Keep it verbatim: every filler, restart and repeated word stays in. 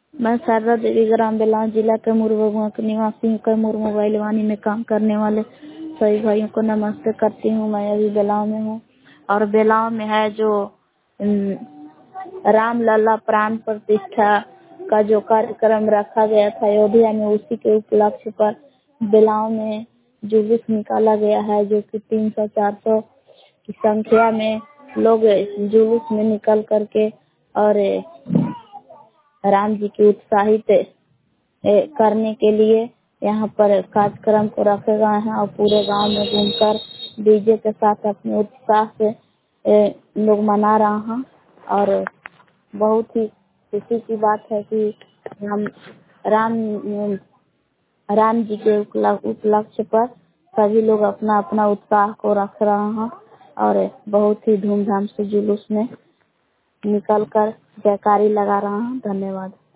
मैं शारदा देवी ग्राम बेलाव जिला कैमूर बगुआ के निवासी हूँ। कैमूर मोबाइल वाणी में काम करने वाले सभी भाइयों को नमस्ते करती हूँ। मैं अभी बेलाव में हूँ और बेलाव में है जो रामलला प्राण प्रतिष्ठा का जो कार्यक्रम रखा गया था अयोध्या में, उसी के उपलक्ष्य पर बेलाव में जुलूस निकाला गया है, जो कि तीन सौ चार सौ की संख्या में लोग जुलूस में निकल करके और राम जी की उत्साहित करने के लिए यहाँ पर कार्यक्रम को रखे गए हैं और पूरे गांव में घूमकर डीजे के साथ अपने उत्साह से लोग मना रहे हैं। और बहुत ही खुशी की बात है कि हम राम राम जी के उपलक्ष्य पर सभी लोग अपना अपना उत्साह को रख रहे हैं और बहुत ही धूमधाम से जुलूस में निकल कर जयकारी लगा रहे हैं। धन्यवाद।